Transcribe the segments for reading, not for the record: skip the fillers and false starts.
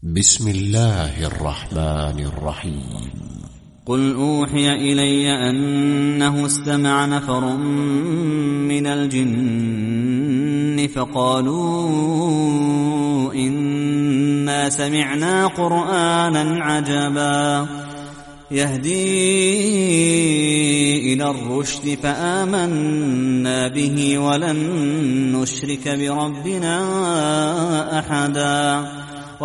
بسم الله الرحمن الرحيم. قل أوحي إلي أنه استمع نفر من الجن فقالوا إنا سمعنا قرآنا عجبا يهدي إلى الرشد فآمنا به ولن نشرك بربنا أحدا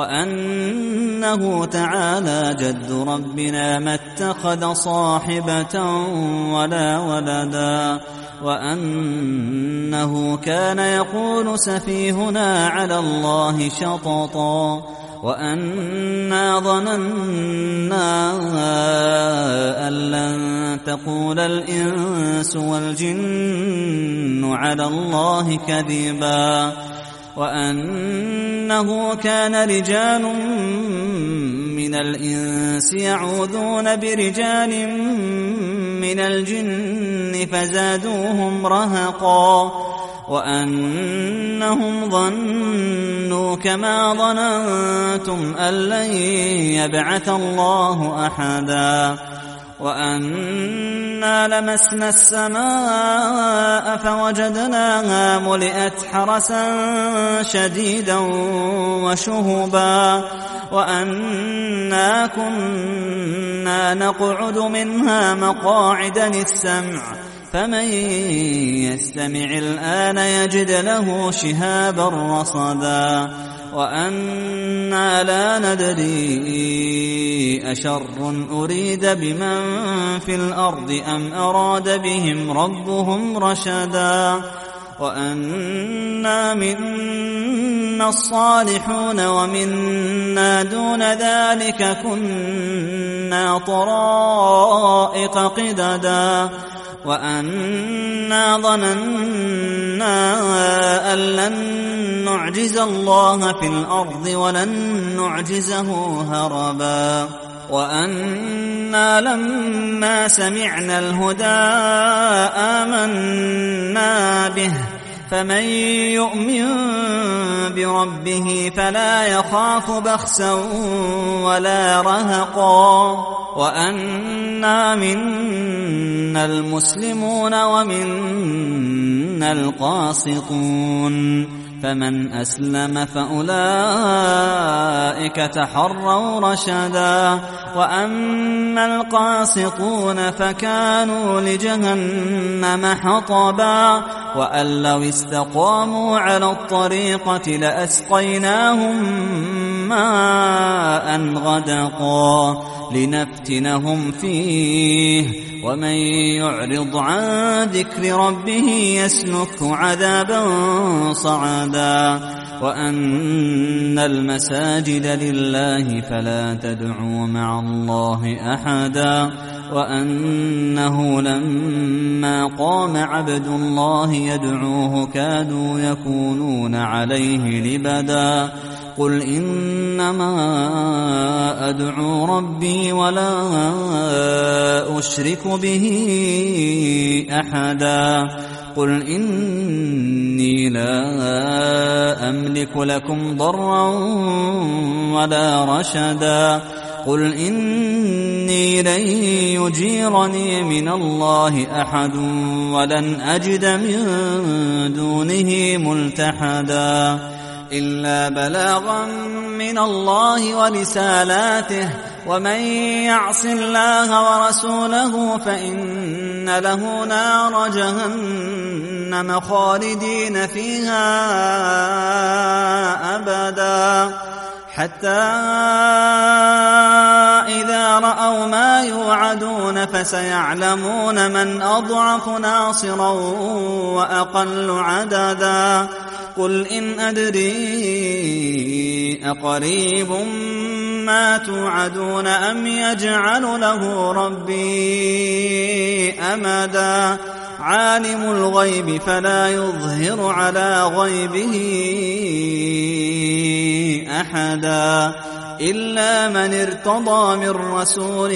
وأنه تعالى جد ربنا ما اتخذ صاحبة ولا ولدا وأنه كان يقول سفيهنا على الله شططا وأنا ظننا أن لن تقول الإنس والجن على الله كذبا وأنه كان رجال من الإنس يعوذون برجال من الجن فزادوهم رهقا وأنهم ظنوا كما ظننتم أن لن يبعث الله أحدا وأنا لمسنا السماء فوجدناها ملئت حرسا شديدا وشهبا وأنا كنا نقعد منها مقاعد للسمع فمن يستمع الآن يجد له شهابا رصدا وأنا لا ندري أشر أريد بمن في الأرض أم أراد بهم ربهم رشدا وأنا منا الصالحون ومنا دون ذلك كنا طرائق قددا وأنا ظننا أن لن نعجز الله في الأرض ولن نعجزه هربا وأنا لما سمعنا الهدى آمنا به فمن يؤمن بربه فلا يخاف بخسا ولا رهقا وأنا منا المسلمون ومنا القاسطون فمن أسلم فأولئك تحروا رشدا وأما القاسطون فكانوا لجهنم حطبا وأن لو استقاموا على الطريقة لأسقيناهم ماء غدقا لنفتنهم فيه ومن يعرض عن ذكر ربه يسلكه عذابا صعدا وأن المساجد لله فلا تدعوا مع الله أحدا وأنه لما قام عبد الله يدعوه كادوا يكونون عليه لبدا قل إنما أدعو ربي ولا أشرك به أحدا قل إني لا أملك لكم ضرا ولا رشدا قل إني لن يجيرني من الله أحد ولن أجد من دونه ملتحدا إلا بلاغا من الله ورسالاته ومن يعص الله ورسوله فإن له نار جهنم خالدين فيها أبدا حتى إذا رأوا ما يوعدون فسيعلمون من أضعف ناصرا وأقل عددا قل إن أدري أقريب ما توعدون أم يجعل له ربي أمدا عالم الغيب فلا يظهر على غيبه أحدا إلا من ارتضى من رسول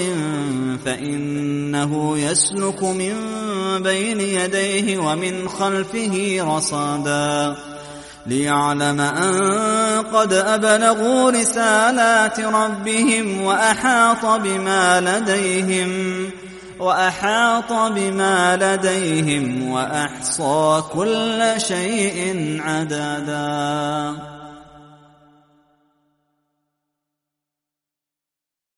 فإنه يسلك من بين يديه ومن خلفه رصدا ليعلم أن قد أبلغوا رسالات ربهم وأحاط بما لديهم وأحصى كل شيء عددا.